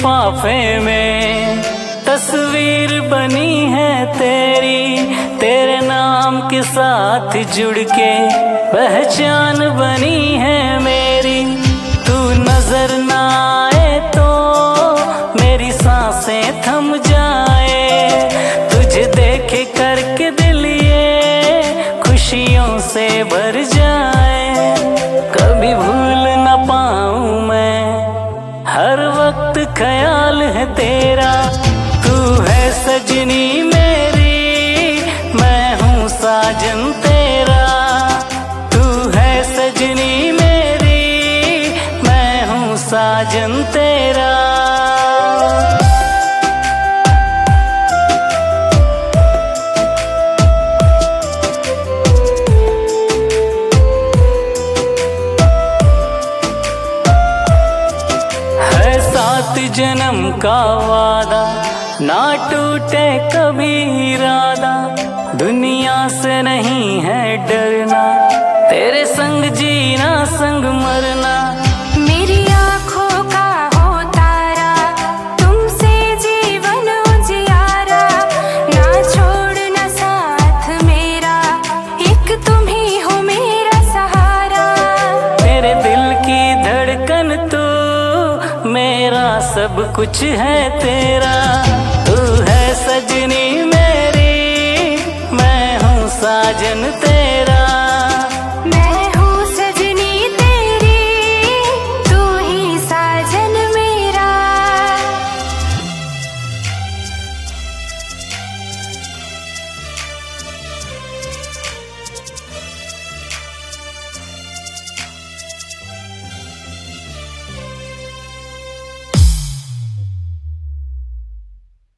लिफाफे में तस्वीर बनी है तेरी, तेरे नाम के साथ जुड़ के पहचान बनी है मेरी। तू नजर ना आए तो मेरी सांसें थम जाए, तुझे देखे करके दिल ये खुशियों से भर जाए। कभी भूल ना पाऊं मैं, हर वक्त ख्याल है तेरा। तू है सजनी मेरी, मैं हूँ साजन तेरा। तू है सजनी मेरी, मैं हूँ साजन तेरा। जन्म का वादा ना टूटे कभी इरादा, दुनिया से नहीं है डरना, तेरे संग जीना संग मरना। मेरी आँखों का हो तारा, तुमसे जीवन उजियारा, ना छोड़ना साथ मेरा, एक तुम ही हो मेरा सहारा। तेरे दिल की धड़कन तू, मेरा सब कुछ है तेरा। तू है सजनी मेरी, मैं हूँ साजन तेरा।